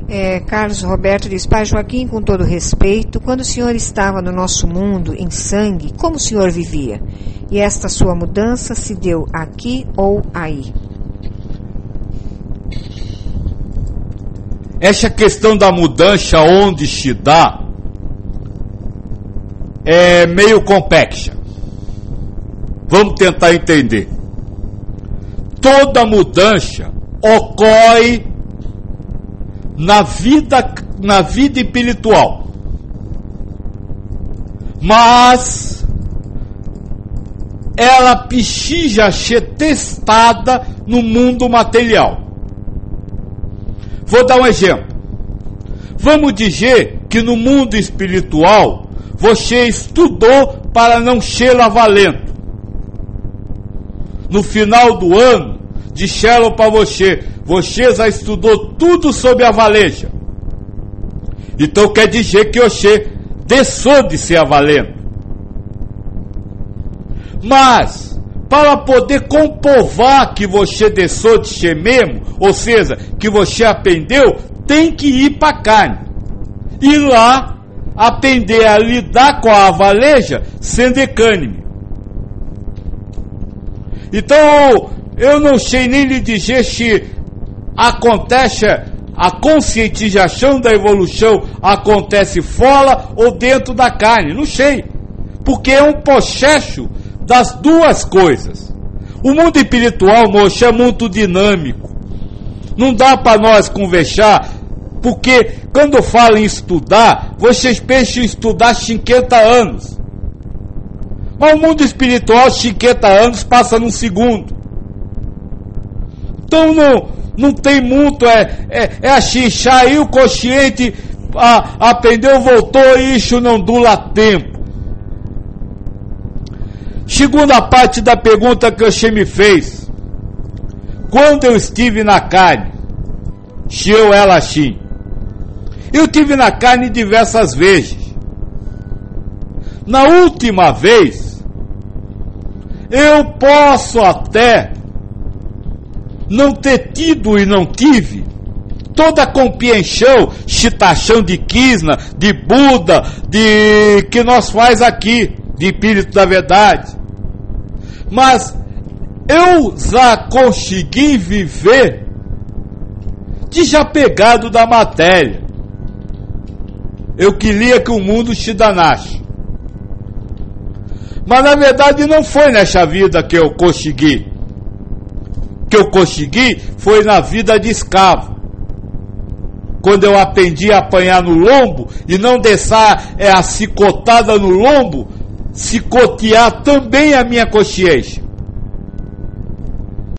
Carlos Roberto diz: Pai Joaquim, com todo respeito, quando o senhor estava no nosso mundo em sangue, como o senhor vivia? E esta sua mudança se deu aqui ou aí? Essa questão da mudança onde se dá é meio complexa. Vamos tentar entender. Toda mudança ocorre na vida espiritual, mas ela precisa ser testada no mundo material. Vou dar um exemplo. Vamos dizer que no mundo espiritual você estudou para não ser avalento. No final do ano disseram para você já estudou tudo sobre a valeja. Então quer dizer que você deixou de ser avalento. Mas para poder comprovar que você deixou de ser mesmo, ou seja, que você aprendeu, tem que ir para a carne. E lá aprender a lidar com a valeja sendo equânime. Então, eu não sei nem lhe dizer se acontece a conscientização da evolução acontece fora ou dentro da carne. Não sei. Porque é um processo das duas coisas. O mundo espiritual, moço, é muito dinâmico. Não dá para nós conversar, porque quando eu falo em estudar, vocês pensam em estudar 50 anos. Mas o mundo espiritual, 50 anos, passa num segundo. Então não tem muito, assim, saiu consciente, aprendeu, voltou, e isso não dura tempo. Segunda parte da pergunta que você me fez. Quando eu estive na carne, se eu era assim? Eu estive na carne diversas vezes. Na última vez, eu posso até não ter tido e não tive toda a compreensão, citação de Krishna, de Buda, de que nós faz aqui, de Espírito da Verdade. Mas eu já consegui viver desapegado da matéria. Eu queria que o mundo se danasse. Mas na verdade não foi nessa vida que eu consegui. O que eu consegui foi na vida de escravo. Quando eu aprendi a apanhar no lombo e não deixar a cicotada no lombo cicotear também a minha consciência.